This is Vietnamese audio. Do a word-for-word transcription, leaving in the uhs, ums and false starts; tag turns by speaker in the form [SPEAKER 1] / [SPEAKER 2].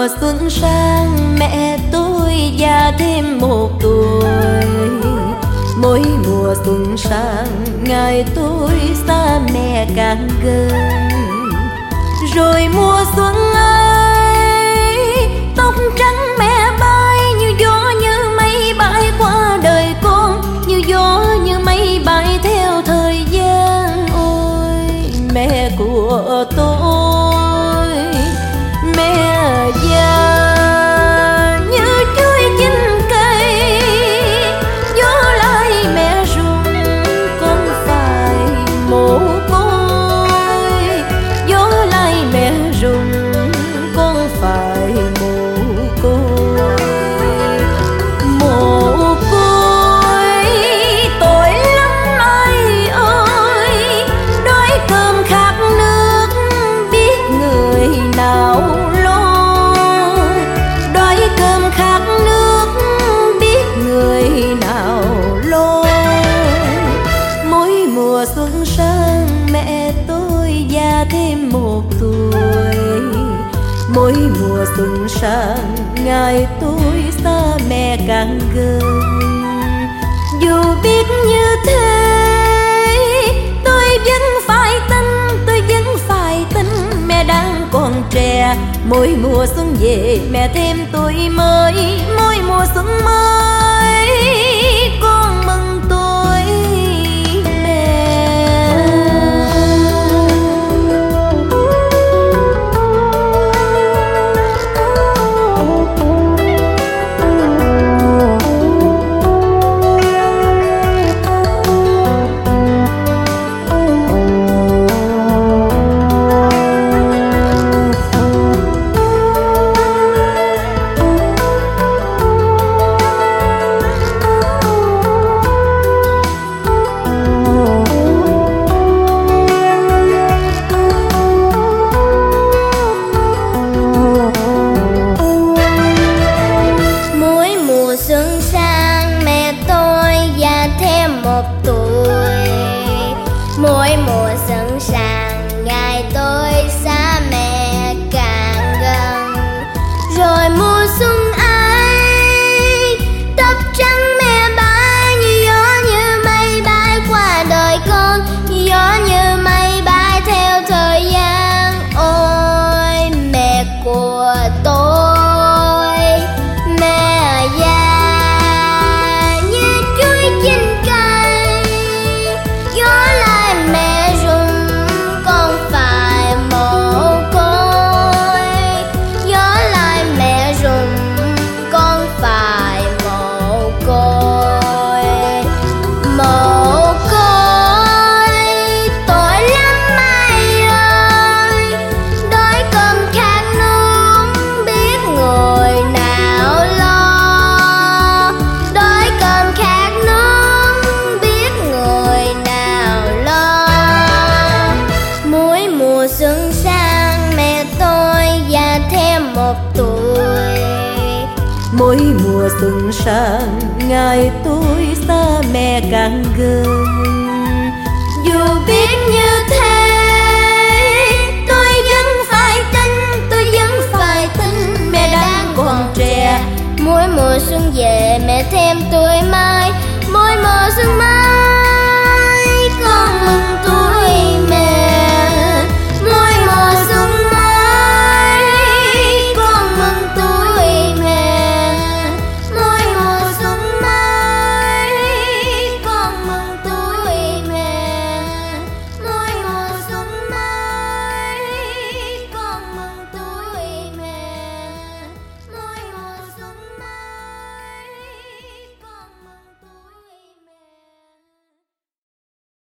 [SPEAKER 1] mùa xuân sang mẹ tôi già thêm một tuổi. Mỗi mùa xuân sang ngày tôi xa mẹ càng gần. Rồi mùa xuân ấy tóc trắng mẹ bay như gió như mây bay qua đời con, như gió như mây bay theo thời gian. Ôi mẹ của tôi, mẹ già như chuối chín cây, gió lại mẹ rung con phải mồ côi. Gió lại mẹ rung con phải mồ côi. Mồ côi tội lắm ai ơi, đói cơm khát nước biết người nào lo. Đói cơm khát nước biết người nào lo. Mỗi mùa xuân sang mẹ tôi già thêm một tuổi. Mỗi mùa xuân sang ngày tôi xa mẹ càng gần. Dù biết như thế tôi vẫn phải tin, tôi vẫn phải tin mẹ đang còn trẻ. Mỗi mùa xuân về mẹ thêm tuổi mới, mỗi mùa xuân mới con mừng tuổi mẹ.
[SPEAKER 2] Mỗi mùa xuân sang ngày tôi xa mẹ càng gần. Rồi mùa xuân ấy tóc trắng mẹ bay như gió như mây bay qua đời con, như gió như mây bay theo thời gian. Ôi mẹ của tôi, mẹ già như chuối chín cây, gió lại mẹ rung con phải mồ côi. Gió lại mẹ rung con phải mồ côi. Mồ côi tội lắm ai ơi, đói cơm khát nước biết người nào lo. Đói cơm khát nước biết người nào lo. Mỗi mùa xuân sang mẹ tôi già thêm một tuổi.
[SPEAKER 1] Mỗi mùa xuân sang ngày tôi xa mẹ càng gần. Dù biết như